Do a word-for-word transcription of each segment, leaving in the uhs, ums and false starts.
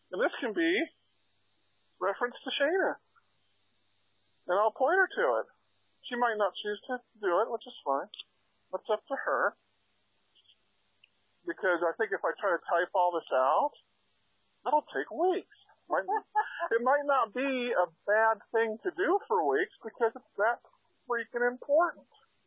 And this can be reference to Shayna. And I'll point her to it. She might not choose to do it, which is fine. That's up to her. Because I think if I try to type all this out, that'll take weeks. Might, it might not be a bad thing to do for weeks because it's that freaking important.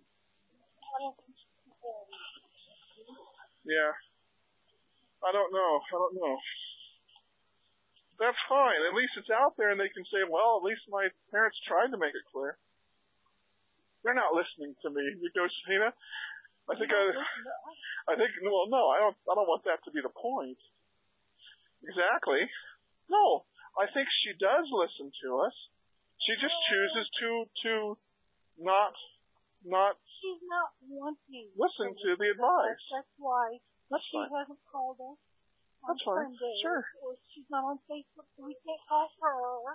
Yeah. I don't know. I don't know. That's fine. At least it's out there and they can say, well, at least my parents tried to make it clear. They're not listening to me. You go, Shayna. I think I, I think, well, no, I don't, I don't want that to be the point. Exactly. No, I think she does listen to us. She just chooses to, to not, not. She's not wanting. Listen to the advice. That's why That's she fine. hasn't called us. That's fine. Sunday, Sure. Or she's not on Facebook, so we can't call her.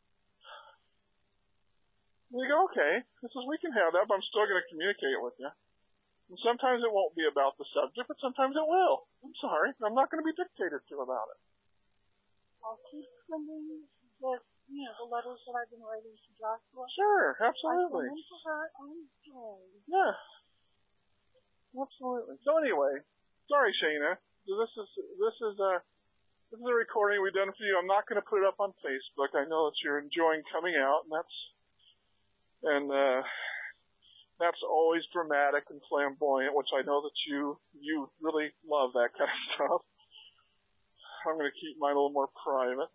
You go, okay, this is, we can have that, but I'm still going to communicate with you. And sometimes it won't be about the subject, but sometimes it will. I'm sorry. I'm not going to be dictated to about it. I'll keep sending the, you know, the letters that I've been writing to Joshua. Sure, absolutely. I send them to her on Joy. Yeah. Absolutely. So anyway, sorry, Shayna. This is this is a this is a recording we've done for you. I'm not going to put it up on Facebook. I know that you're enjoying coming out, and that's and uh, that's always dramatic and flamboyant, which I know that you you really love that kind of stuff. I'm going to keep mine a little more private.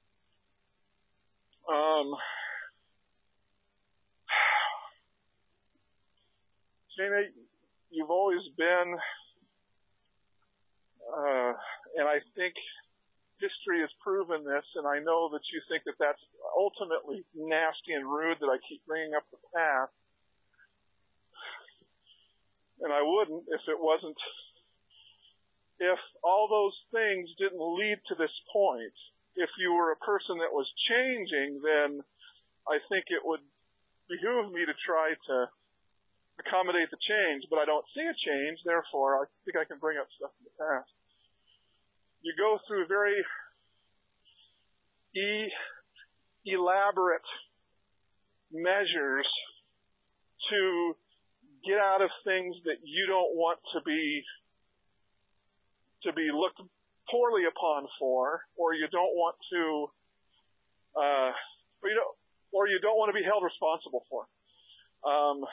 Um, Shayna, you've always been. Uh, and I think history has proven this, and I know that you think that that's ultimately nasty and rude that I keep bringing up the past. And I wouldn't if it wasn't, if all those things didn't lead to this point. If you were a person that was changing, then I think it would behoove me to try to accommodate the change, but I don't see a change, therefore I think I can bring up stuff in the past. You go through very e- elaborate measures to get out of things that you don't want to be to be looked poorly upon for, or you don't want to, uh, or you don't, or you don't want to be held responsible for. Um,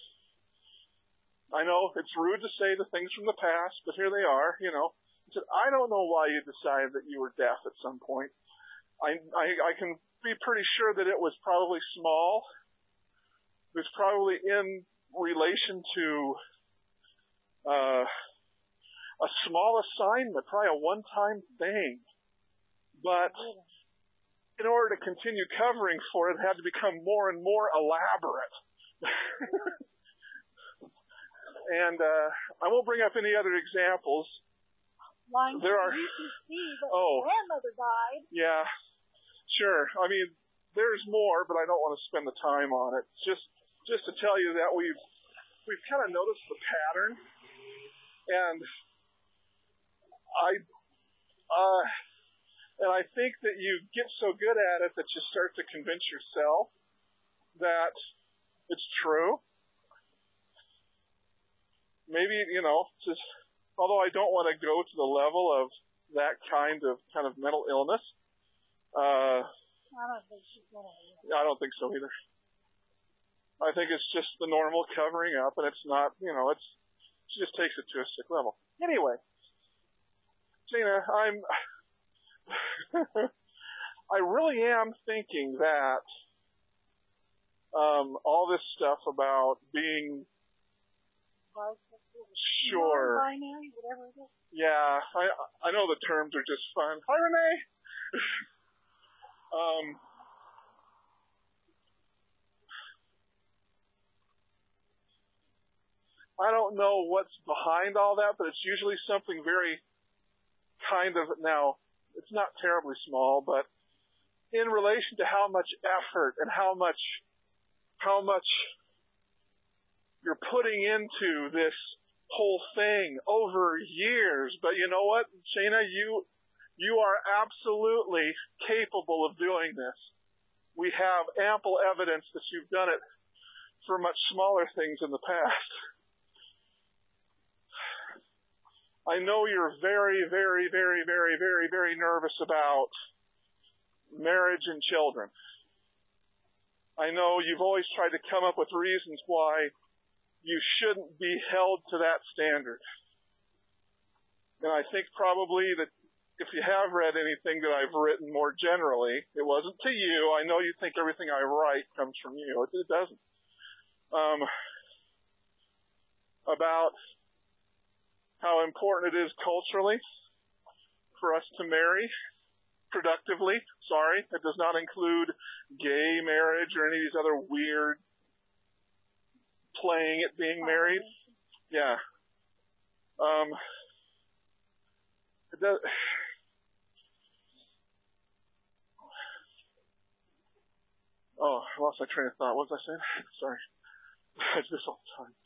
I know it's rude to say the things from the past, but here they are, you know. I said, I don't know why you decided that you were deaf at some point. I, I, I can be pretty sure that it was probably small. It was probably in relation to uh, a small assignment, probably a one-time thing. But in order to continue covering for it, it had to become more and more elaborate. And uh, I won't bring up any other examples. Line there are. You can see that oh, grandmother died. Yeah, sure. I mean, there's more, but I don't want to spend the time on it. Just, just to tell you that we've we've kind of noticed the pattern, and I, uh, and I think that you get so good at it that you start to convince yourself that it's true. Maybe, you know, just, although I don't want to go to the level of that kind of kind of mental illness. Uh, I don't think she's gonna. I don't think so either. I think it's just the normal covering up, and it's not, you know, it's she just takes it to a sick level. Anyway, Gina, I'm, I really am thinking that um, all this stuff about being. Sure. Binary, whatever it is. Yeah, I I know the terms are just fun. Hi, Renee. um, I don't know what's behind all that, but it's usually something very kind of, now, it's not terribly small, but in relation to how much effort and how much how much you're putting into this whole thing over years. But you know what, Shayna, you you are absolutely ample evidence that you've done it for much smaller things in the past. I know you're very, very, very, very, very, very nervous about marriage and children. I know you've always tried to come up with reasons why you shouldn't be held to that standard. And I think probably that if you have read anything that I've written more generally, it wasn't to you. I know you think everything I write comes from you. It, it doesn't. Um, about how important it is culturally for us to marry productively. Sorry, it does not include gay marriage or any of these other weird playing at being married. Yeah. Um, it does. Oh, I lost my train of thought. What was I saying? Sorry. I do this all the time.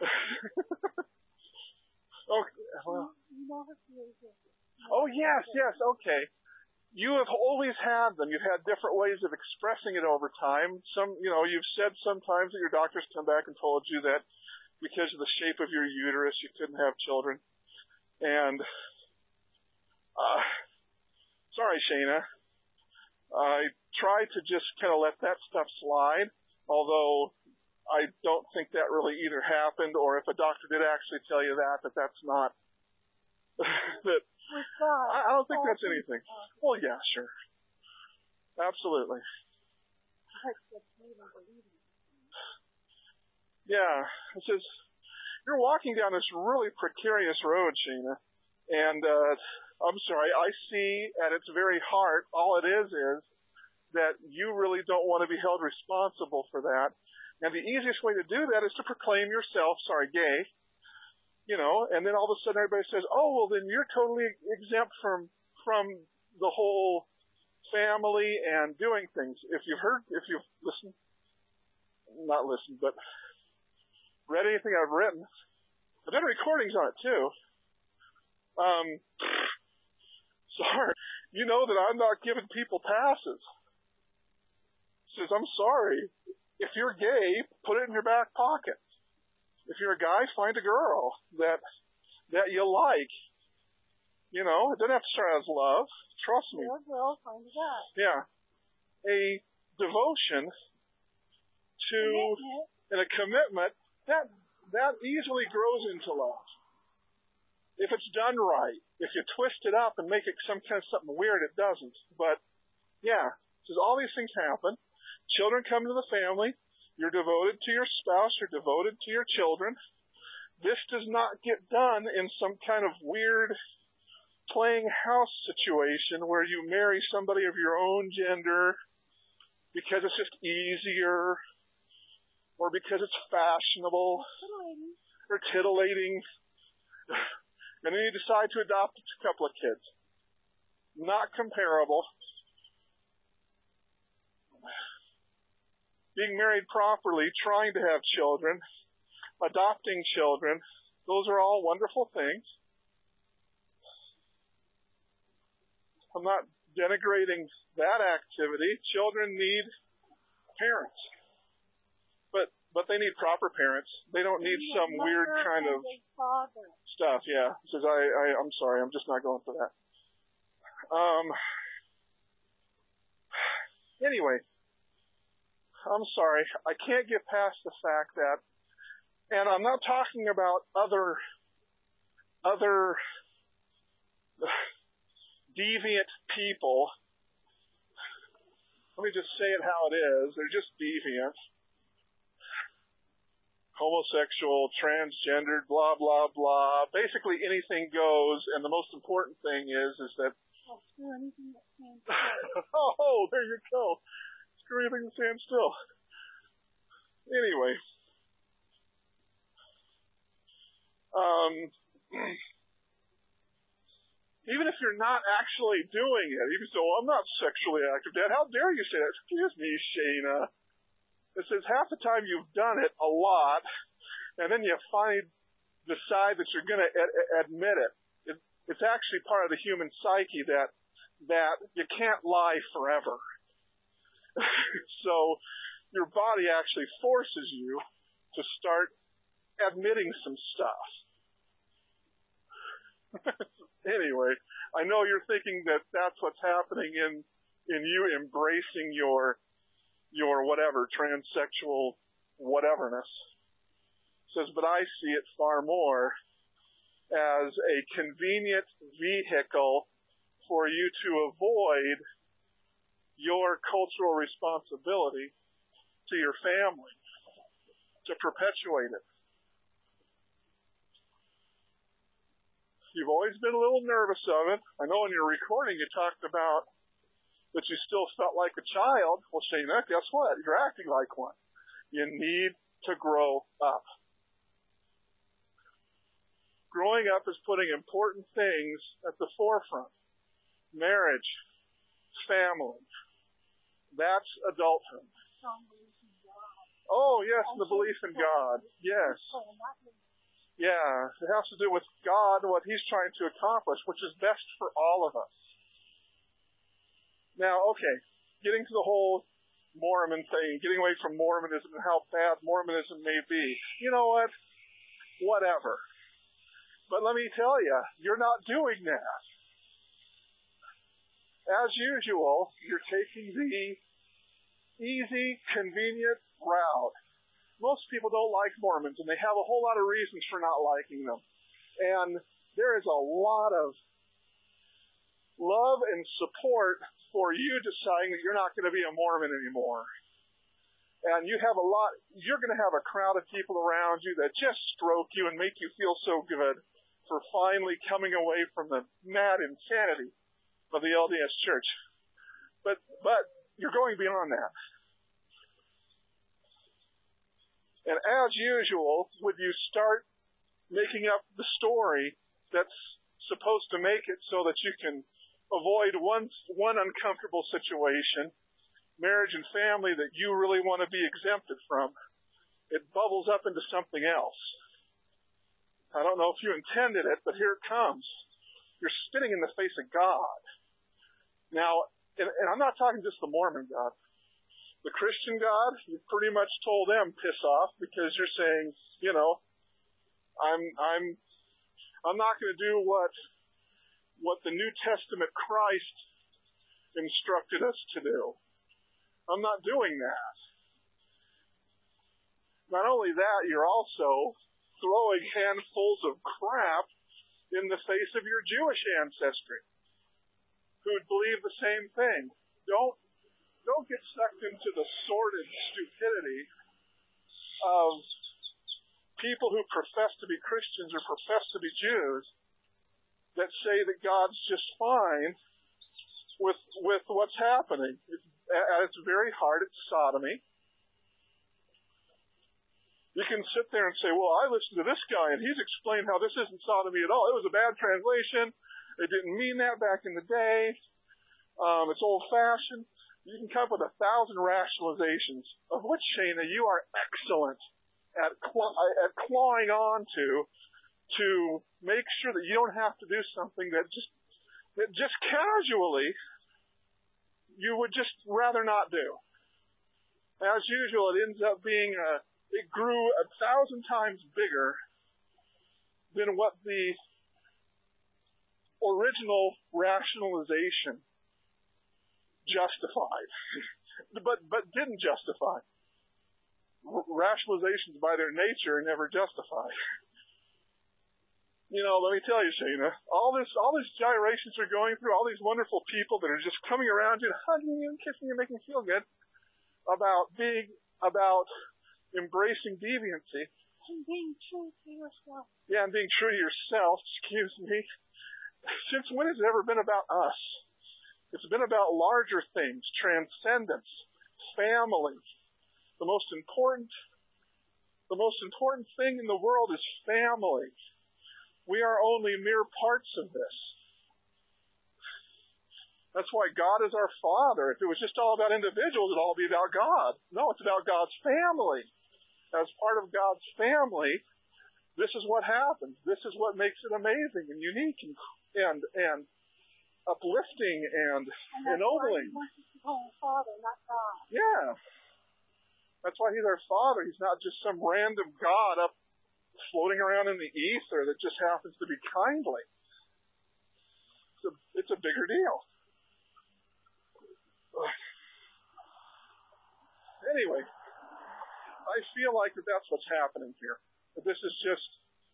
Okay, well. Oh, yes, yes, okay. You have always had them. You've had different ways of expressing it over time. Some, you know, you've said sometimes that your doctors come back and told you that because of the shape of your uterus, you couldn't have children. And, uh, sorry, Shana. I try to just kind of let that stuff slide, although I don't think that really either happened, or if a doctor did actually tell you that, that that's not, that, I, I don't think that's anything. Well, yeah, sure. Absolutely. Yeah, it says, you're walking down this really precarious road, Sheena, and, uh, I'm sorry, I see at its very heart, all it is is that you really don't want to be held responsible for that. And the easiest way to do that is to proclaim yourself, sorry, gay, you know, and then all of a sudden everybody says, oh, well, then you're totally exempt from from the whole family and doing things. If you've heard, if you've listened, not listened, but read anything I've written, I've done recordings on it too. Um, sorry, you know that I'm not giving people passes. Says, I'm sorry. If you're gay, put it in your back pocket. If you're a guy, find a girl that that you like. You know, it doesn't have to start as love. Trust me. You're a girl, find a guy. Yeah. A devotion to Commitment. and a commitment that that easily grows into love. If it's done right. If you twist it up and make it some kind of something weird, it doesn't. But yeah, because all these things happen. Children come to the family. You're devoted to your spouse. You're devoted to your children. This does not get done in some kind of weird playing house situation where you marry somebody of your own gender because it's just easier or because it's fashionable Titillating. or titillating. And then you decide to adopt a couple of kids. Not comparable. Being married properly, trying to have children, adopting children, those are all wonderful things. I'm not denigrating that activity. Children need parents. But but they need proper parents. They don't need some weird kind of stuff, yeah. Says I, I I'm sorry, I'm just not going for that. Um anyway. I'm sorry, I can't get past the fact that, and I'm not talking about other, other deviant people. Let me just say it how it is. They're just deviant. Homosexual, transgendered, blah, blah, blah. Basically anything goes, and the most important thing is, is that... I'll screw anything that stands still. Oh, there you go. Screw anything that stands still. Anyway. Um, even if you're not actually doing it, even so, I'm not sexually active, Dad. How dare you say that? Excuse me, Shana. It says half the time you've done it a lot, and then you finally decide that you're going to ad- admit it. it. It's actually part of the human psyche that that you can't lie forever. So your body actually forces you to start admitting some stuff. Anyway, I know you're thinking that that's what's happening in in you embracing your your whatever transsexual whateverness. It says, but I see it far more as a convenient vehicle for you to avoid your cultural responsibility to your family, to perpetuate it. You've always been a little nervous of it. I know in your recording you talked about that you still felt like a child. Well, Shana, guess what? You're acting like one. You need to grow up. Growing up is putting important things at the forefront. Marriage, family. That's adulthood. Oh, yes, the belief in God. Yes. Yeah, it has to do with God, what He's trying to accomplish, which is best for all of us. Now, okay, getting to the whole Mormon thing, getting away from Mormonism and how bad Mormonism may be. You know what? Whatever. But let me tell you, you're not doing that. As usual, you're taking the easy, convenient route. Most people don't like Mormons, and they have a whole lot of reasons for not liking them. And there is a lot of love and support for you deciding that you're not going to be a Mormon anymore. And you have a lot, you're going to have a crowd of people around you that just stroke you and make you feel so good for finally coming away from the mad insanity of the L D S Church. But, but you're going beyond that. And as usual, would you start making up the story that's supposed to make it so that you can avoid one one uncomfortable situation, marriage and family that you really want to be exempted from, it bubbles up into something else. I don't know if you intended it, but here it comes. You're spitting in the face of God. Now, and, and I'm not talking just the Mormon God. The Christian God, you pretty much told them piss off because you're saying, you know, I'm I'm I'm not going to do what what the New Testament Christ instructed us to do. I'm not doing that. Not only that, you're also throwing handfuls of crap in the face of your Jewish ancestry who would believe the same thing. Don't Don't get sucked into the sordid stupidity of people who profess to be Christians or profess to be Jews that say that God's just fine with with what's happening. It's, at its very heart, it's sodomy. You can sit there and say, well, I listened to this guy and he's explained how this isn't sodomy at all. It was a bad translation. It didn't mean that back in the day. Um, it's old-fashioned. You can come up with a thousand rationalizations, of which, Shana, you are excellent at, claw- at clawing on to, to make sure that you don't have to do something that just, that just casually you would just rather not do. As usual, it ends up being a, it grew a thousand times bigger than what the original rationalization justified, but but didn't justify. R- rationalizations by their nature never justify. You know, let me tell you, Shana, all this all these gyrations are going through, all these wonderful people that are just coming around you and hugging you and kissing you and making you feel good about being about embracing deviancy. And being true to yourself. Yeah, and being true to yourself, excuse me. Since when has it ever been about us? It's been about larger things, transcendence, family. The most important, the most important thing in the world is family. We are only mere parts of this. That's why God is our Father. If it was just all about individuals, it'd all be about God. No, it's about God's family. As part of God's family, this is what happens. This is what makes it amazing and unique and and, and uplifting and, and ennobling. Why he wants us to call him Father, not God. Yeah. That's why he's our Father. He's not just some random God up floating around in the ether that just happens to be kindly. It's a, it's a bigger deal. Anyway, I feel like that that's what's happening here. That this is just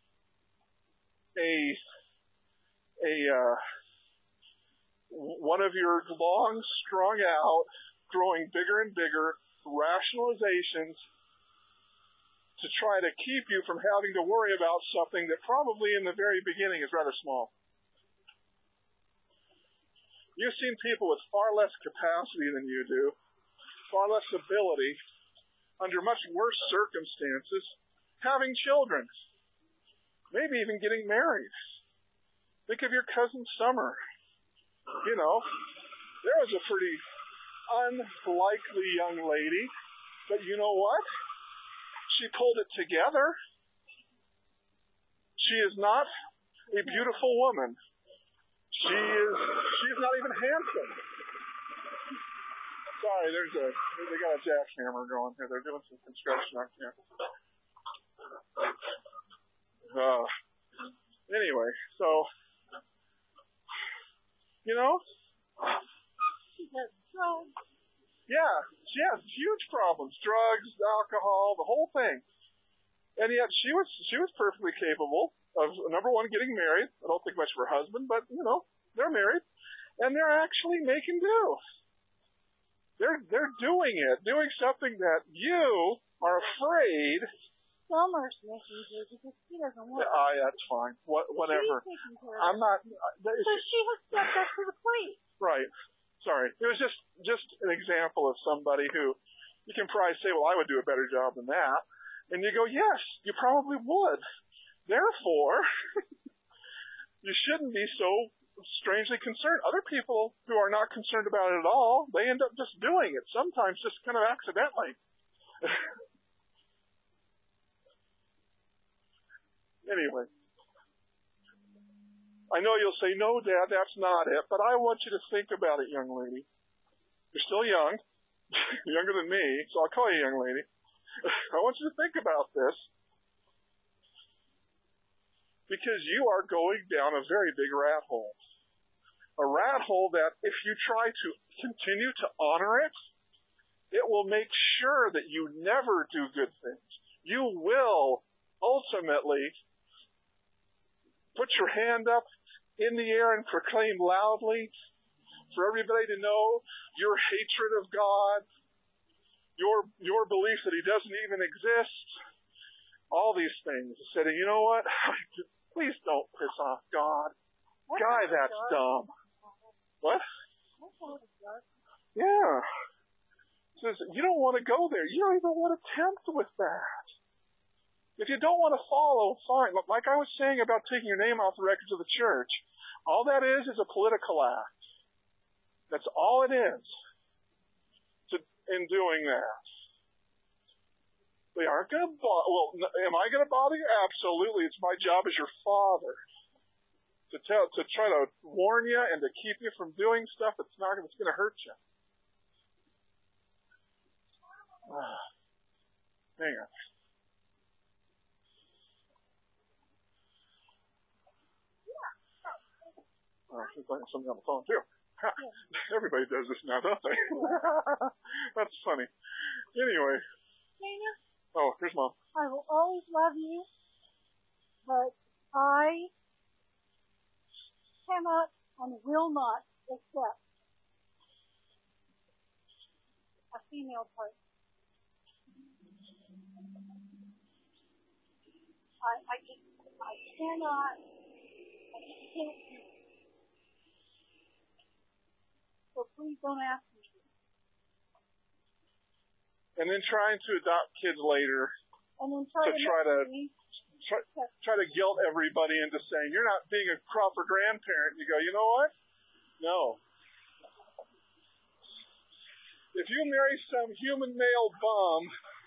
a a uh, one of your long, strung out, growing bigger and bigger rationalizations to try to keep you from having to worry about something that probably in the very beginning is rather small. You've seen people with far less capacity than you do, far less ability, under much worse circumstances, having children, maybe even getting married. Think of your cousin Summer. You know, there was a pretty unlikely young lady, but you know what? She pulled it together. She is not a beautiful woman. She is, she's not even handsome. Sorry, there's a, they got a jackhammer going here. They're doing some construction on campus. Uh, anyway, so, you know, yeah, she has huge problems, drugs, alcohol, the whole thing. And yet she was, she was perfectly capable of, number one, getting married. I don't think much of her husband, but, you know, they're married. And they're actually making do. They're they're doing it, doing something that you are afraid. Summer's making do because he doesn't want. Ah, yeah, that's fine. What, whatever. I'm not. So she has stepped up to the plate. Right. Sorry. It was just just an example of somebody who you can probably say, well, I would do a better job than that, and you go, yes, you probably would. Therefore, you shouldn't be so strangely concerned. Other people who are not concerned about it at all, they end up just doing it, sometimes just kind of accidentally. Anyway, I know you'll say, no, Dad, that's not it, but I want you to think about it, young lady. You're still young, younger than me, so I'll call you young lady. I want you to think about this, because you are going down a very big rat hole. A rat hole that if you try to continue to honor it, it will make sure that you never do good things. You will ultimately put your hand up in the air and proclaim loudly for everybody to know your hatred of God, your your belief that He doesn't even exist, all these things. Said, you know what? Please don't piss off God. Guy, that's dumb. What? Yeah. Says, you don't want to go there. You don't even want to tempt with that. If you don't want to follow, fine. Like I was saying about taking your name off the records of the church, all that is is a political act. That's all it is to, in doing that. They aren't going to bother. Well, am I going to bother you? Absolutely. It's my job as your father to tell, to try to warn you and to keep you from doing stuff that's not that's going to hurt you. Uh, hang on. Oh, she's playing something on the phone too. Ha, everybody does this now, don't they? That's funny. Anyway. Dana? Oh, here's Mom. I will always love you, but I cannot and will not accept a female part. I, I just, I cannot, I just can't do it. So please don't ask me. And then trying to adopt kids later and then try to to try to me. try, try to guilt everybody into saying you're not being a proper grandparent. You go, you know what? No. If you marry some human male bum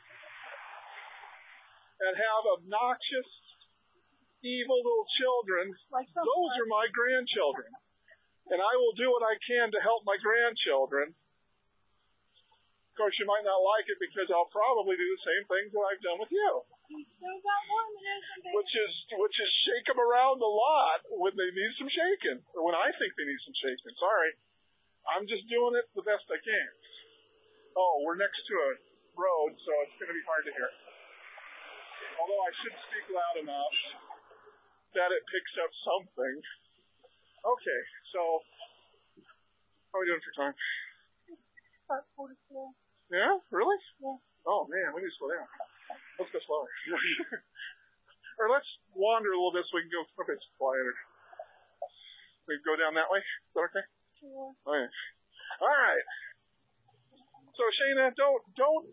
and have obnoxious, evil little children, like those are my grandchildren. And I will do what I can to help my grandchildren. Of course, you might not like it because I'll probably do the same things that I've done with you. You still got one minute, baby. Which is, which is shake them around a lot when they need some shaking. Or when I think they need some shaking. Sorry. I'm just doing it the best I can. Oh, we're next to a road, so it's going to be hard to hear. Although I should speak loud enough that it picks up something. Okay, so how are we doing for time? About forty-four. Yeah? Really? Yeah. Oh, man, we need to slow down. Let's go slower. Or let's wander a little bit so we can go a bit quieter. We go down that way? Is that okay? Sure. Oh, yeah. All right. So, Shayna, don't, don't,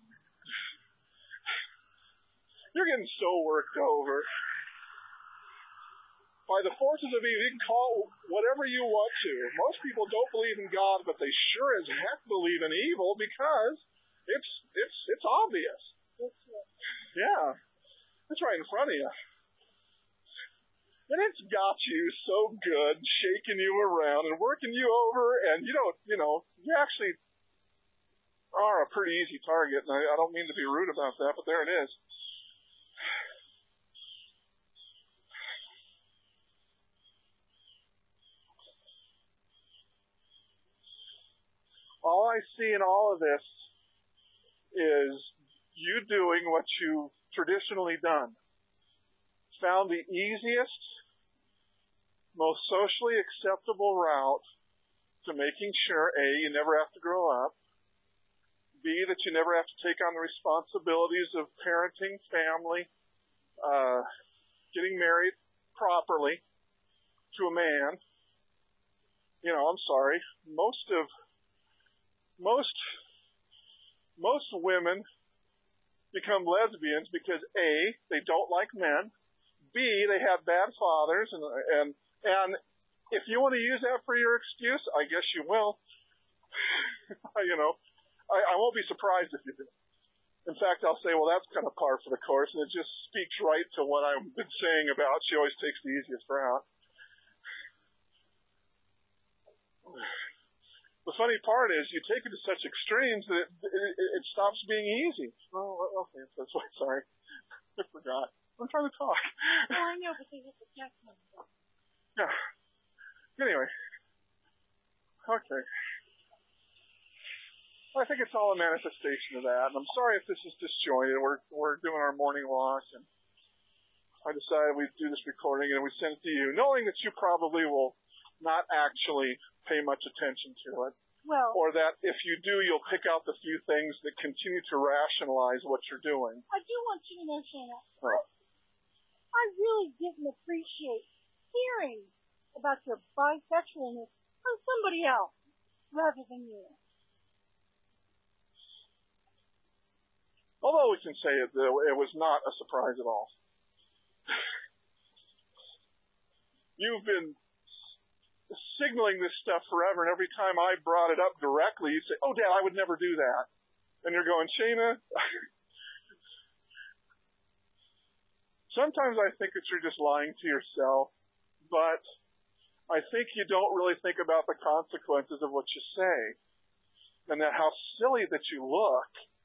you're getting so worked over. By the forces of evil, you can call whatever you want to. Most people don't believe in God, but they sure as heck believe in evil because it's, it's, it's obvious. Yeah. It's right in front of you. And it's got you so good, shaking you around and working you over, and you don't, you know, you actually are a pretty easy target, and I, I don't mean to be rude about that, but there it is. All I see in all of this is you doing what you've traditionally done. Found the easiest, most socially acceptable route to making sure, A, you never have to grow up, B, that you never have to take on the responsibilities of parenting, family, uh, getting married properly to a man. You know, I'm sorry, most of, most, most women become lesbians because A, they don't like men, B, they have bad fathers, and and and if you want to use that for your excuse, I guess you will. You know, I, I won't be surprised if you do. In fact, I'll say, well, that's kind of par for the course, and it just speaks right to what I've been saying about she always takes the easiest route. The funny part is you take it to such extremes that it, it, it stops being easy. Oh, okay, that's why, sorry. I forgot. I'm trying to talk. Oh, I know, but they hit the text number. Yeah. Anyway. Okay. I think it's all a manifestation of that, and I'm sorry if this is disjointed. We're we're doing our morning walk, and I decided we'd do this recording, and we send it to you, knowing that you probably will not actually pay much attention to it. Well, or that if you do, you'll pick out the few things that continue to rationalize what you're doing. I do want you to know, Shayna, Oh. I, I really didn't appreciate hearing about your bisexualness from somebody else rather than you. Although we can say it, it was not a surprise at all. You've been signaling this stuff forever, and every time I brought it up directly, you'd say, oh, Dad, I would never do that. And you're going, Shayna, sometimes I think that you're just lying to yourself, but I think you don't really think about the consequences of what you say, and that how silly that you look.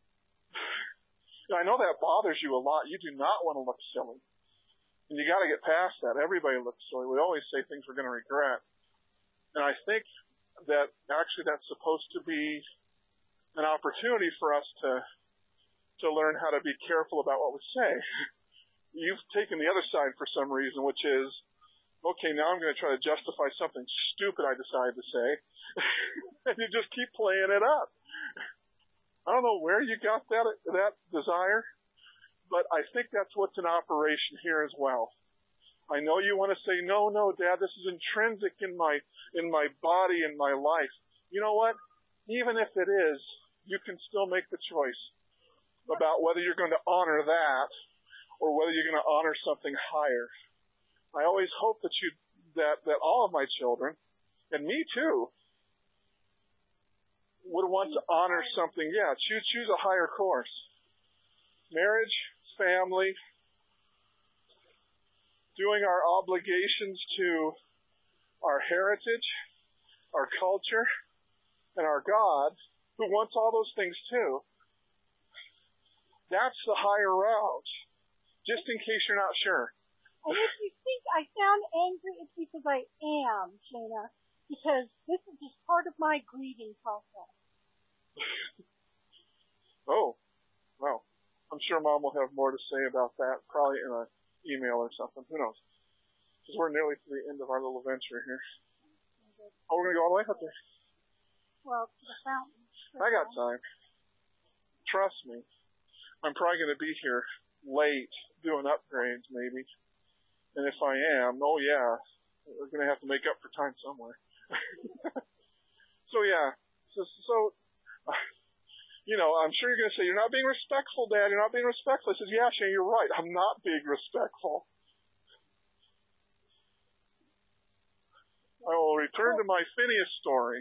I know that bothers you a lot. You do not want to look silly. And you got to get past that. Everybody looks silly. We always say things we're going to regret. And I think that actually that's supposed to be an opportunity for us to to learn how to be careful about what we say. You've taken the other side for some reason, which is, okay, now I'm going to try to justify something stupid I decided to say. And you just keep playing it up. I don't know where you got that that desire, but I think that's what's in operation here as well. I know you want to say, no, no, Dad, this is intrinsic in my in my body, in my life. You know what? Even if it is, you can still make the choice about whether you're going to honor that or whether you're going to honor something higher. I always hope that you that, that all of my children, and me too, would want to honor something. Yeah, choose choose a higher course. Marriage, family, doing our obligations to our heritage, our culture, and our God, who wants all those things too. That's the higher route, just in case you're not sure. And if you think I sound angry, it's because I am, Shana, because this is just part of my grieving process. Oh, well, I'm sure Mom will have more to say about that, probably in an email or something. Who knows? Because we're nearly to the end of our little venture here. Oh, we're going to go all the way up there. Well, to the fountain. I got time. Trust me. I'm probably going to be here late doing upgrades, maybe. And if I am, oh yeah, we're going to have to make up for time somewhere. so yeah, so, so uh, you know, I'm sure you're going to say, you're not being respectful, Dad, you're not being respectful. I says, yeah, Shane, you're right, I'm not being respectful. I will return to my Phineas story.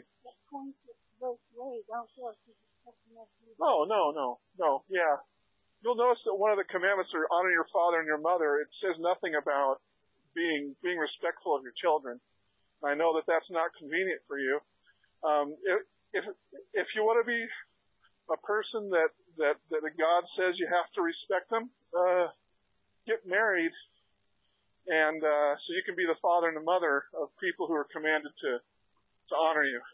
No, no, no, no, yeah. You'll notice that one of the commandments are honor your father and your mother. It says nothing about being being respectful of your children. I know that that's not convenient for you. Um, if, if if you want to be a person that, that, that God says you have to respect them, uh, get married, and uh, so you can be the father and the mother of people who are commanded to to honor you.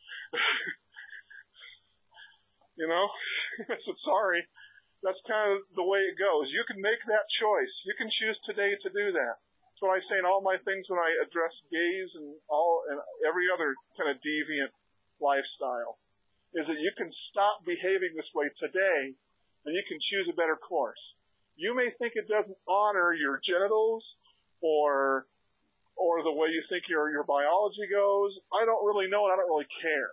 You know, so sorry. That's kind of the way it goes. You can make that choice. You can choose today to do that. That's what I say in all my things when I address gays and all and every other kind of deviant lifestyle, is that you can stop behaving this way today, and you can choose a better course. You may think it doesn't honor your genitals or or the way you think your your biology goes. I don't really know, and I don't really care.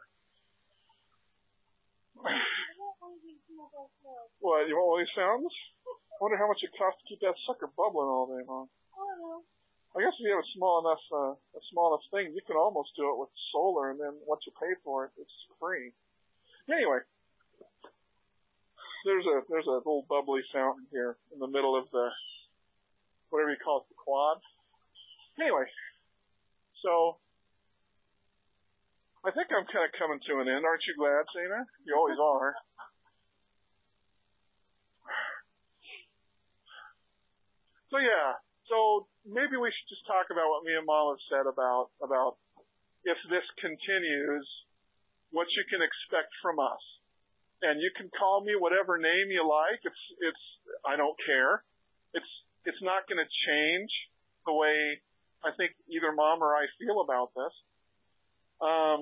What, you want one of these sounds? I wonder how much it costs to keep that sucker bubbling all day long. I guess if you have a small enough, uh, a small enough thing, you can almost do it with solar, and then once you pay for it, it's free. Anyway, there's a there's a little bubbly fountain here in the middle of the whatever you call it, the quad. Anyway, so I think I'm kind of coming to an end. Aren't you glad, Tina? You always are. So yeah, so maybe we should just talk about what me and Mom have said about about if this continues, what you can expect from us. And you can call me whatever name you like. It's it's I don't care. It's it's not going to change the way I think either Mom or I feel about this. Um,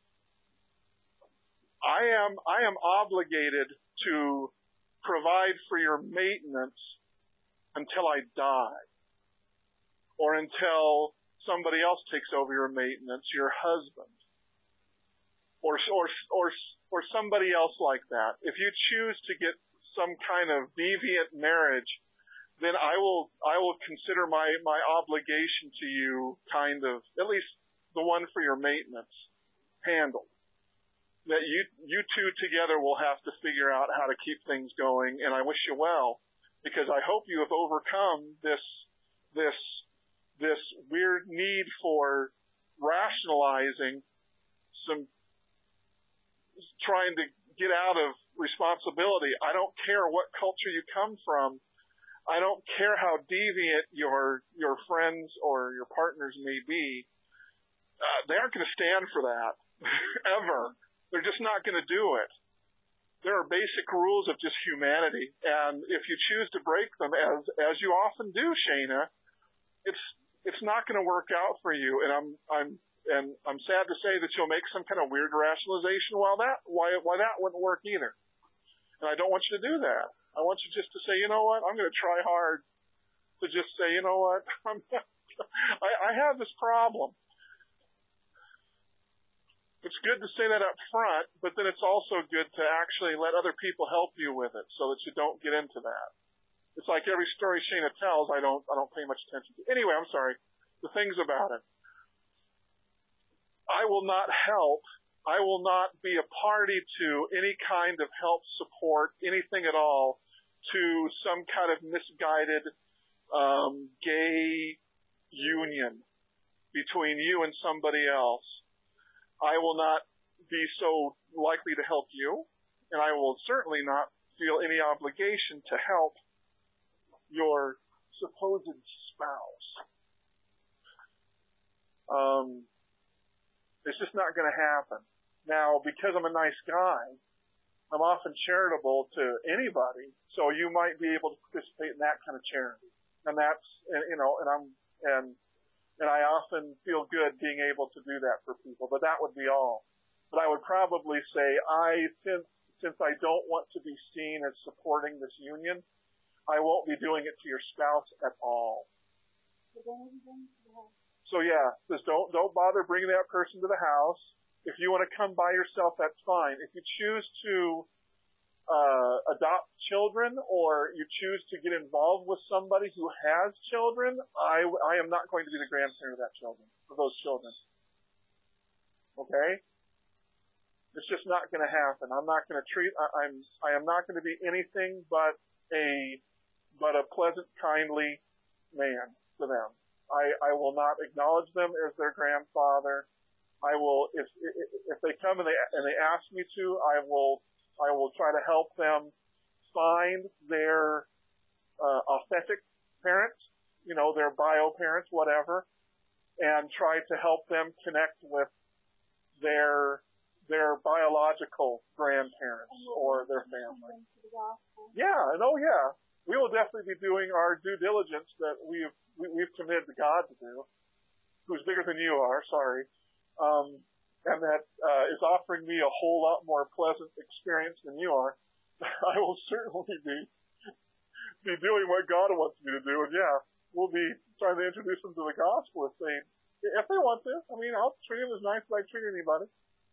I am I am obligated to provide for your maintenance until I die, or until somebody else takes over your maintenance, your husband, or or or or somebody else like that. If you choose to get some kind of deviant marriage, then I will I will consider my my obligation to you kind of, at least the one for your maintenance, handled. That you you two together will have to figure out how to keep things going, and I wish you well, because I hope you have overcome this this this weird need for rationalizing some trying to get out of responsibility. I don't care what culture you come from. I don't care how deviant your your friends or your partners may be. Uh, they aren't going to stand for that ever. They're just not going to do it. There are basic rules of just humanity, and if you choose to break them, as as you often do, Shana, it's it's not going to work out for you. And I'm I'm and I'm sad to say that you'll make some kind of weird rationalization why that why why that wouldn't work either. And I don't want you to do that. I want you just to say, you know what, I'm going to try hard to just say, you know what, I'm I, I have this problem. It's good to say that up front, but then it's also good to actually let other people help you with it so that you don't get into that. It's like every story Shana tells, I don't I don't pay much attention to. Anyway, I'm sorry. The things about it. I will not help. I will not be a party to any kind of help, support, anything at all to some kind of misguided um, gay union between you and somebody else. I will not be so likely to help you, and I will certainly not feel any obligation to help your supposed spouse. Um, it's just not going to happen. Now, because I'm a nice guy, I'm often charitable to anybody, so you might be able to participate in that kind of charity. And that's, and, you know, and I'm, and, and I often feel good being able to do that for people, but that would be all. But I would probably say I, since, since I don't want to be seen as supporting this union, I won't be doing it to your spouse at all. So yeah, just don't, don't bother bringing that person to the house. If you want to come by yourself, that's fine. If you choose to uh, adopt children or you choose to get involved with somebody who has children, I, I am not going to be the grandparent of that children, of those children. Okay? It's just not going to happen. I'm not going to treat, I, I'm, I am not going to be anything but a, but a pleasant, kindly man to them. I, I will not acknowledge them as their grandfather. I will, if if they come and they and they ask me to, I will I will try to help them find their uh, authentic parents, you know, their bio parents, whatever, and try to help them connect with their their biological grandparents or their family. Yeah, and oh yeah, we will definitely be doing our due diligence that we've we, we've committed to God to do, who's bigger than you are. Sorry. Um, and that uh, is offering me a whole lot more pleasant experience than you are. I will certainly be be doing what God wants me to do, and yeah, we'll be trying to introduce them to the gospel if they if they want to. I mean, I'll treat them as nice as I treat anybody.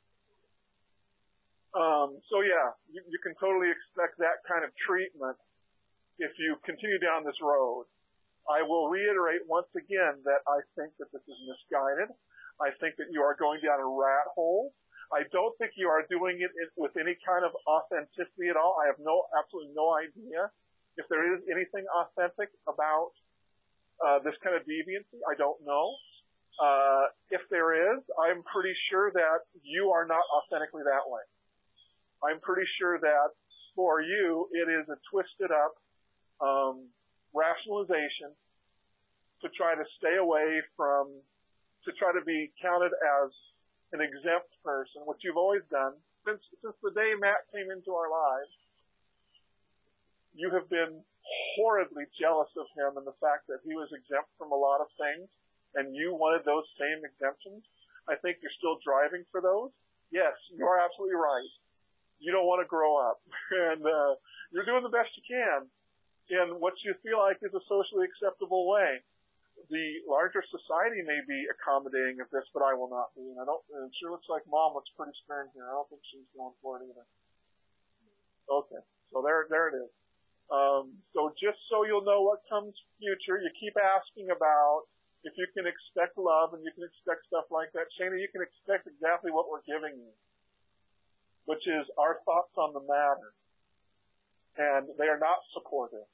Um, so yeah, you, you can totally expect that kind of treatment if you continue down this road. I will reiterate once again that I think that this is misguided. I think that you are going down a rat hole. I don't think you are doing it with any kind of authenticity at all. I have no, absolutely no idea if there is anything authentic about uh, this kind of deviancy. I don't know. Uh, if there is, I'm pretty sure that you are not authentically that way. I'm pretty sure that for you, it is a twisted up um, rationalization to try to stay away from to try to be counted as an exempt person, which you've always done. Since since the day Matt came into our lives, you have been horridly jealous of him and the fact that he was exempt from a lot of things, and you wanted those same exemptions. I think you're still driving for those. Yes, you are absolutely right. You don't want to grow up, and uh, you're doing the best you can in what you feel like is a socially acceptable way. The larger society may be accommodating of this, but I will not be. And I don't. And it sure looks like Mom looks pretty stern here. I don't think she's going for it either. Okay, so there, there it is. Um, so just so you'll know what comes future, you keep asking about if you can expect love and you can expect stuff like that. Shana, you can expect exactly what we're giving you, which is our thoughts on the matter, and they are not supportive.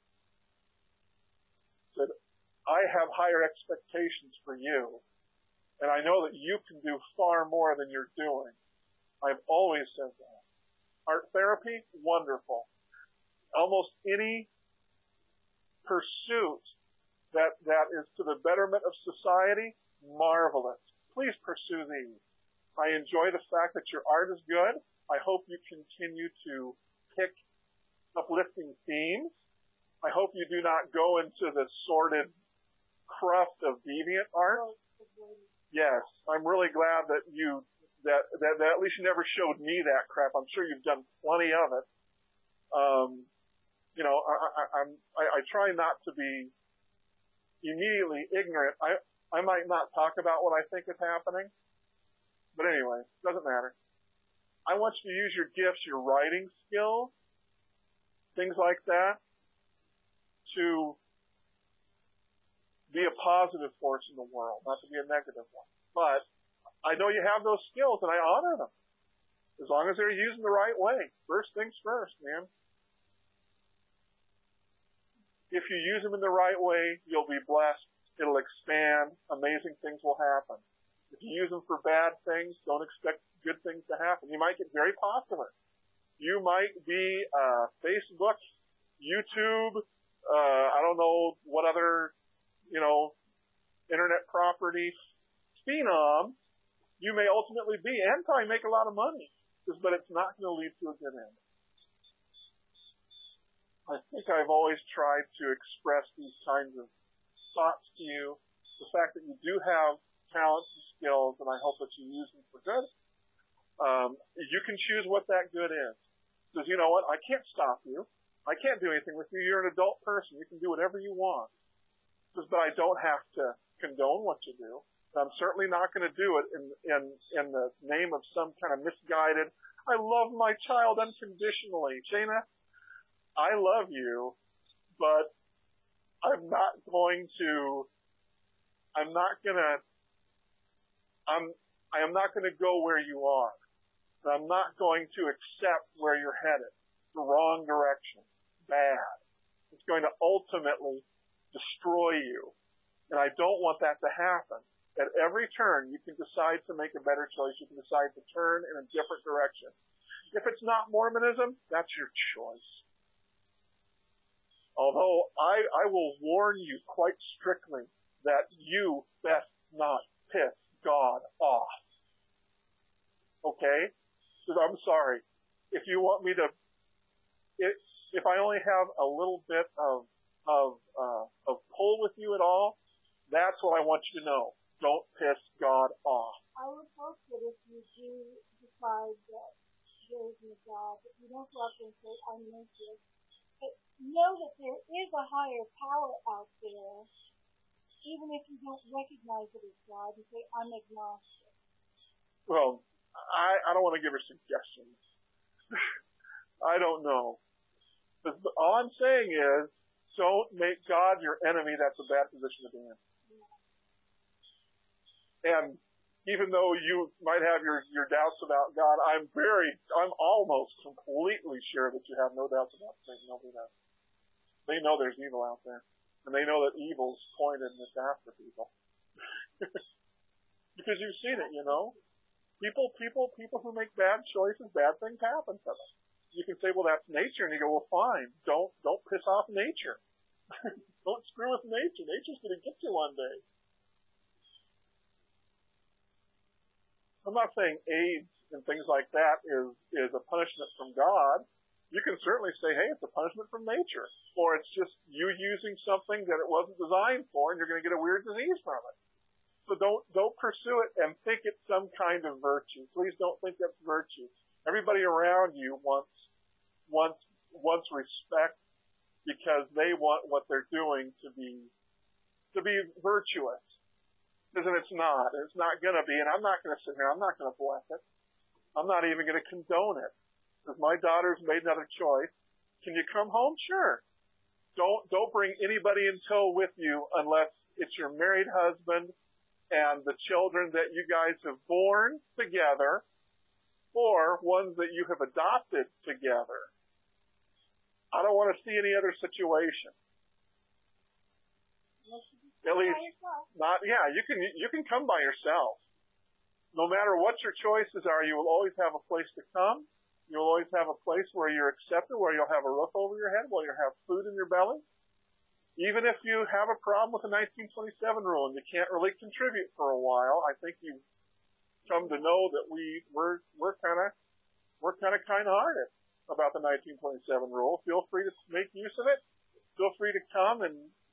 So I have higher expectations for you, and I know that you can do far more than you're doing. I've always said that. Art therapy, wonderful. Almost any pursuit that, that is to the betterment of society, marvelous. Please pursue these. I enjoy the fact that your art is good. I hope you continue to pick uplifting themes. I hope you do not go into the sordid cruft of deviant art. Yes, I'm really glad that you that, that that at least you never showed me that crap. I'm sure you've done plenty of it. Um, you know, I, I, I'm I, I try not to be immediately ignorant. I I might not talk about what I think is happening, but anyway, doesn't matter. I want you to use your gifts, your writing skills, things like that, to be a positive force in the world, not to be a negative one. But I know you have those skills, and I honor them, as long as they're used in the right way. First things first, man. If you use them in the right way, you'll be blessed. It'll expand. Amazing things will happen. If you use them for bad things, don't expect good things to happen. You might get very popular. You might be uh, Facebook, YouTube, uh, I don't know what other, you know, internet property phenom you may ultimately be, and probably make a lot of money, but it's not going to lead to a good end. I think I've always tried to express these kinds of thoughts to you, the fact that you do have talents and skills, and I hope that you use them for good. Um, you can choose what that good is. Because you know what? I can't stop you. I can't do anything with you. You're an adult person. You can do whatever you want. But I don't have to condone what you do. I'm certainly not going to do it in, in, in the name of some kind of misguided, I love my child unconditionally. Shana, I love you, but I'm not going to, I'm not going to, I'm, I am not going to go where you are. I'm not going to accept where you're headed. The wrong direction. Bad. It's going to ultimately destroy you. And I don't want that to happen. At every turn, you can decide to make a better choice. You can decide to turn in a different direction. If it's not Mormonism, that's your choice. Although I, I will warn you quite strictly that you best not piss God off. Okay? Because I'm sorry. If you want me to, if, if I only have a little bit of, of, uh, of pull with you at all, that's what I want you to know. Don't piss God off. I would hope that if you do decide that there isn't a God, that you don't go up and say, I'm naked. But know that there is a higher power out there, even if you don't recognize it as God, and say, I'm agnostic. Well, I, I don't want to give her suggestions. I don't know. But all I'm saying is, don't make God your enemy. That's a bad position to be in. And even though you might have your, your doubts about God, I'm very, I'm almost completely sure that you have no doubts about Satan. Nobody does. They know there's evil out there. And they know that evil's pointed and it's after people. Because you've seen it, you know. People, people, people who make bad choices, bad things happen to them. You can say, well, that's nature. And you go, well, fine. Don't, don't piss off nature. Don't screw with nature. Nature's going to get you one day. I'm not saying AIDS and things like that is, is a punishment from God. You can certainly say, hey, it's a punishment from nature. Or it's just you using something that it wasn't designed for and you're going to get a weird disease from it. So don't, don't pursue it and think it's some kind of virtue. Please don't think that's virtue. Everybody around you wants, wants, wants respect because they want what they're doing to be, to be virtuous. And it's not. It's not going to be. And I'm not going to sit here. I'm not going to bless it. I'm not even going to condone it. Because my daughter's made another choice. Can you come home? Sure. Don't, don't bring anybody in tow with you unless it's your married husband and the children that you guys have born together or ones that you have adopted together. I don't want to see any other situation. At least, not, yeah, you can, you can come by yourself. No matter what your choices are, you will always have a place to come. You'll always have a place where you're accepted, where you'll have a roof over your head, where you'll have food in your belly. Even if you have a problem with the nineteen twenty-seven rule and you can't really contribute for a while, I think you've come to know that we, we're, we're kinda, we're kinda kind-hearted about the nineteen twenty-seven rule. Feel free to make use of it. Feel free to come and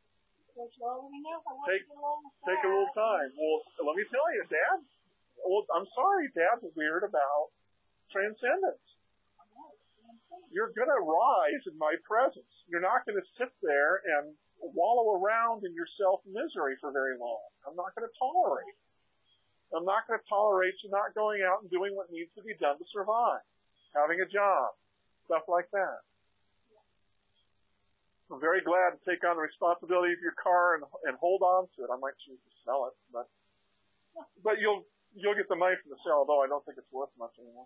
Take, take a little time. Well, let me tell you, Dad. Well, I'm sorry, Dad's weird about transcendence. You're going to rise in my presence. You're not going to sit there and wallow around in your self-misery for very long. I'm not going to tolerate. I'm not going to tolerate you not going out and doing what needs to be done to survive. Having a job. Stuff like that. I'm very glad to take on the responsibility of your car and, and hold on to it. I might choose to sell it, but but you'll you'll get the money from the sale, although I don't think it's worth much anymore.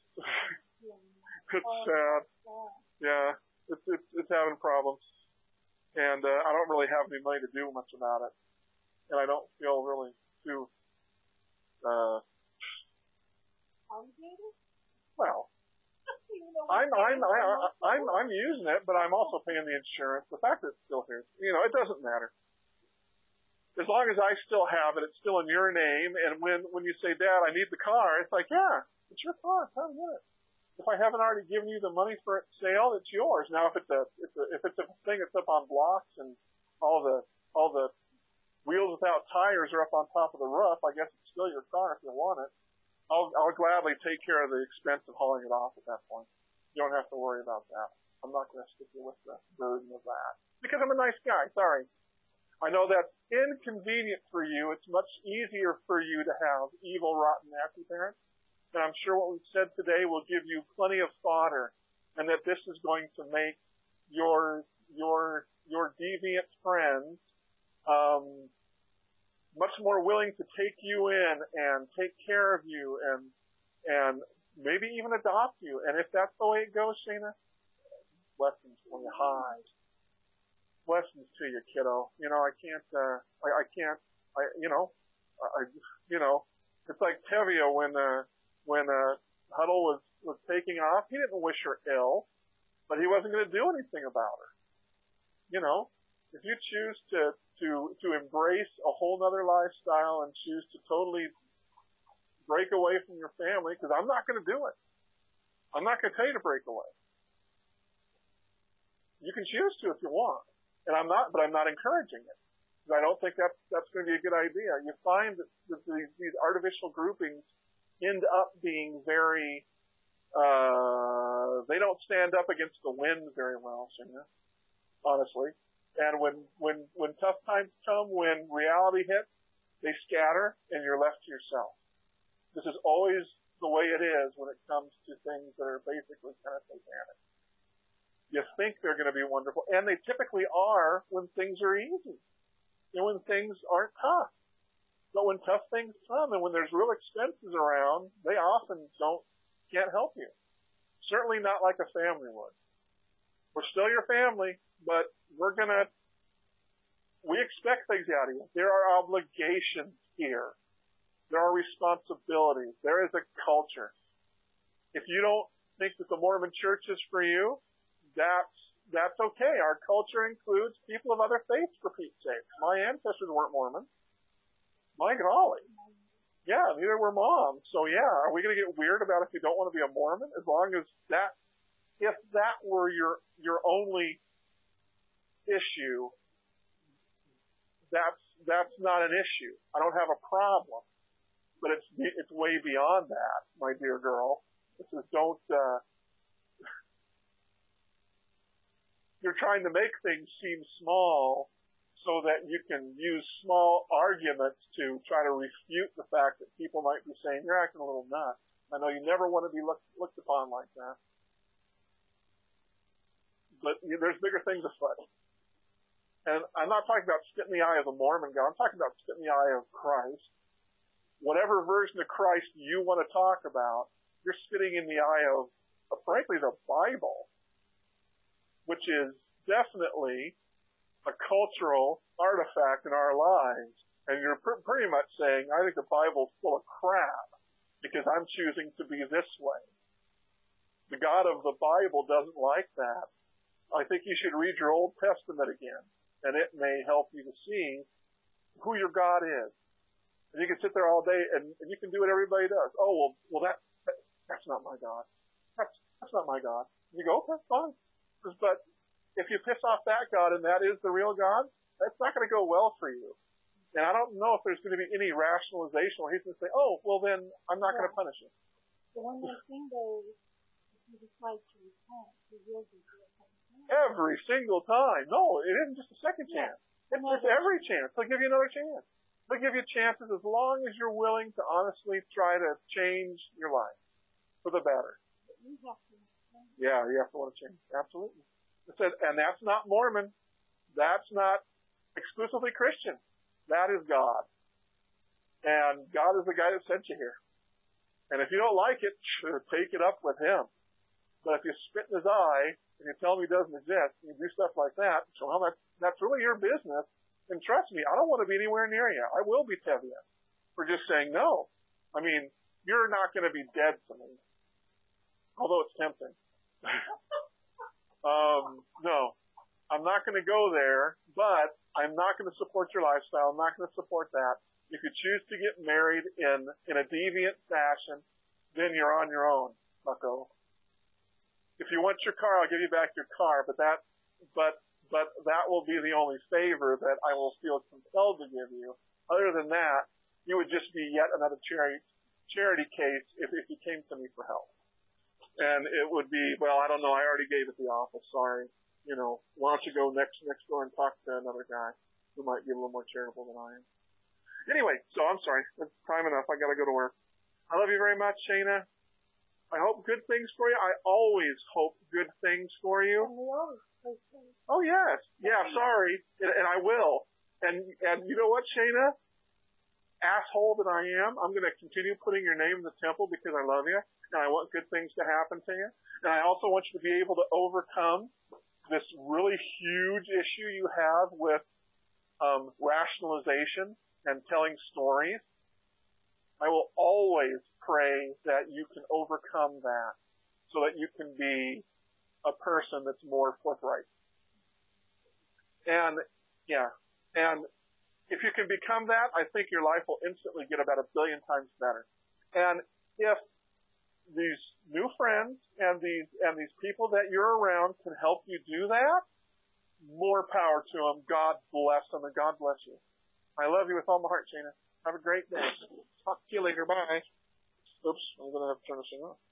It's sad. Yeah, it's it's it's having problems, and uh, I don't really have any money to do much about it, and I don't feel really too uh, Alligator? well, You know, I'm, I'm, I, I, most I'm, people- I'm using it, but I'm also paying the insurance. The fact that it's still here, you know, it doesn't matter. As long as I still have it, it's still in your name. And when, when you say, Dad, I need the car, it's like, yeah, it's your car. Come get it. If I haven't already given you the money for its sale, it's yours. Now, if it's a, if, a, if it's a thing that's up on blocks and all the, all the wheels without tires are up on top of the roof, I guess it's still your car if you want it. I'll, I'll gladly take care of the expense of hauling it off at that point. You don't have to worry about that. I'm not going to stick you with the burden of that. Because I'm a nice guy. Sorry. I know that's inconvenient for you. It's much easier for you to have evil, rotten, nasty parents. And I'm sure what we've said today will give you plenty of fodder, and that this is going to make your, your, your deviant friends, um, much more willing to take you in and take care of you and, and maybe even adopt you. And if that's the way it goes, Shana, blessings for you. Hi. Blessings to you, kiddo. You know, I can't, uh, I, I can't, I, you know, I, you know, it's like Tevye when, uh, when, uh, Huddle was, was taking off. He didn't wish her ill, but he wasn't going to do anything about her. You know, if you choose to, to, to embrace a whole nother lifestyle and choose to totally break away from your family, because I'm not going to do it. I'm not going to tell you to break away. You can choose to if you want. And I'm not, but I'm not encouraging it. Because I don't think that's, that's going to be a good idea. You find that, that these, these artificial groupings end up being very, uh, they don't stand up against the wind very well, Shana, honestly. And when, when, when tough times come, when reality hits, they scatter and you're left to yourself. This is always the way it is when it comes to things that are basically kind of satanic. You think they're going to be wonderful, and they typically are when things are easy and when things aren't tough. But when tough things come and when there's real expenses around, they often don't, can't help you. Certainly not like a family would. We're still your family, but we're going to, we expect things out of you. There are obligations here. There are responsibilities. There is a culture. If you don't think that the Mormon church is for you, that's, that's okay. Our culture includes people of other faiths, for Pete's sake. My ancestors weren't Mormon. My golly. Yeah, neither were moms. So yeah, are we going to get weird about if you don't want to be a Mormon? As long as that, if that were your, your only issue, that's, that's not an issue. I don't have a problem. But it's, it's way beyond that, my dear girl. This is don't, uh, you're trying to make things seem small so that you can use small arguments to try to refute the fact that people might be saying, you're acting a little nuts. I know you never want to be looked, looked upon like that. But you, there's bigger things afoot. And I'm not talking about spit in the eye of the Mormon God. I'm talking about spit in the eye of Christ. Whatever version of Christ you want to talk about, you're spitting in the eye of, of frankly, the Bible, which is definitely a cultural artifact in our lives. And you're pr- pretty much saying, I think the Bible's full of crap because I'm choosing to be this way. The God of the Bible doesn't like that. I think you should read your Old Testament again, and it may help you to see who your God is. And you can sit there all day and, and you can do what everybody does. Oh, well, well, that, that that's not my God. That's, that's not my God. And you go, okay, fine. But if you piss off that God and that is the real God, that's not going to go well for you. And I don't know if there's going to be any rationalization where he's going to say, oh, well then I'm not yeah. going to punish you. The one more thing though, if you decide to repent, he will give you a second chance. Every single time. No, it isn't just a second yeah. chance. It's, it's every chance. He'll give you another chance. He'll give you chances as long as you're willing to honestly try to change your life for the better. But you have to change. Yeah, you have to want to change. Absolutely. It says, and that's not Mormon. That's not exclusively Christian. That is God. And God is the guy that sent you here. And if you don't like it, take it up with him. But if you spit in his eye and you tell him he doesn't exist and you do stuff like that, so well, that's, that's really your business. And trust me, I don't want to be anywhere near you. I will be Tevye for just saying no. I mean, you're not going to be dead to me, although it's tempting. um, no, I'm not going to go there, but I'm not going to support your lifestyle. I'm not going to support that. If you choose to get married in, in a deviant fashion, then you're on your own, bucko. If you want your car, I'll give you back your car, but that, but, but that will be the only favor that I will feel compelled to give you. Other than that, you would just be yet another charity, charity case if, if you came to me for help. And it would be, well, I don't know, I already gave it the office, sorry. You know, why don't you go next, next door and talk to another guy who might be a little more charitable than I am. Anyway, so I'm sorry. It's time enough. I gotta go to work. I love you very much, Shana. I hope good things for you. I always hope good things for you. And we always hope things. Oh, yes. Yeah, sorry. And, and I will. And, and you know what, Shana? Asshole that I am, I'm gonna continue putting your name in the temple because I love you and I want good things to happen to you. And I also want you to be able to overcome this really huge issue you have with um, rationalization and telling stories. I will always pray that you can overcome that so that you can be a person that's more forthright. And, yeah, and if you can become that, I think your life will instantly get about a billion times better. And if these new friends and these, and these people that you're around can help you do that, more power to them. God bless them and God bless you. I love you with all my heart, Shana. Have a great day. Talk to you later. Bye. Oops, I'm going to have to turn this thing off.